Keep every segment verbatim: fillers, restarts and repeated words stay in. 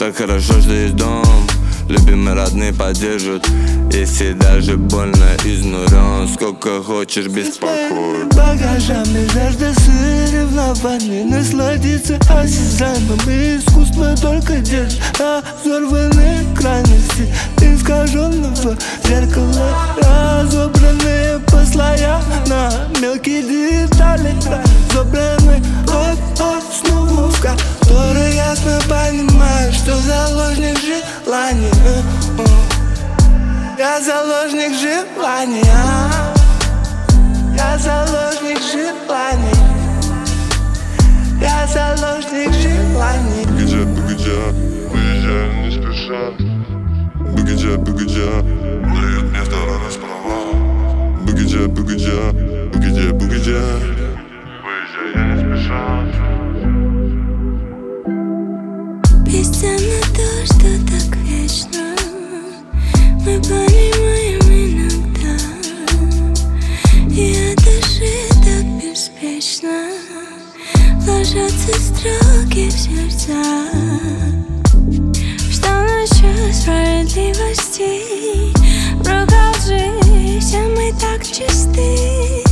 Так хорошо, что есть дом, любимые, родные поддержат. Если даже больно, изнурен, сколько хочешь, беспокоен. Багажами жажда соревнований, насладиться осязаемым. Искусство только держит разорванные крайности искаженного зеркала, разобранные по слоям на мелкие детали, разобраны от основу, в которой ясно понимаю, что заложник желания. Я заложник желания. Я заложник желаний. Я заложник желаний. Быгыджа, быгыджа, выезжаю не спеша. Быгыджа, быгыджа, дает место расправа. Быгыджа, быгыджа, быгыджа, быгыджа, выезжаю не спеша. Бесценно то, что так вечно. Мы понимаем иногда, и от души так беспечно ложатся строки в сердца. Что насчет справедливости? В руках лжи, все мы так чисты.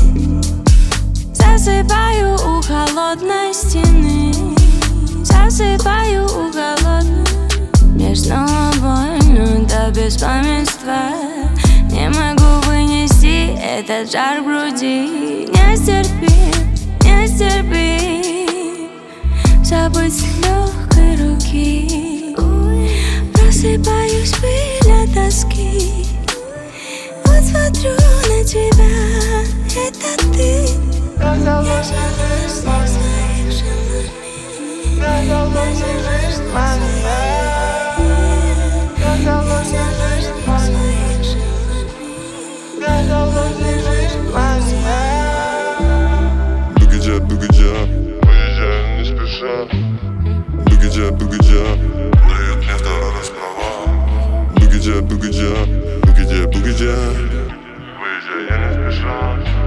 Засыпаю у холодной стены, засыпаю у холодной. Мне снова больно до беспамятства. Не могу вынести этот жар в груди. Нестерпим, нестерпим забыть с легкой руки. Просыпаюсь в пыль от тоски. Вот смотрю на тебя, это ты. Я заложник желаний. Я заложник желаний. Я заложник желаний. Я заложник желаний. Быгыджа, быгыджа, выезжаю не спеша. Быгыджа, быгыджа, дает место расправа. Быгыджа, быгыджа, быгыджа, быгыджа, выезжаю не спеша.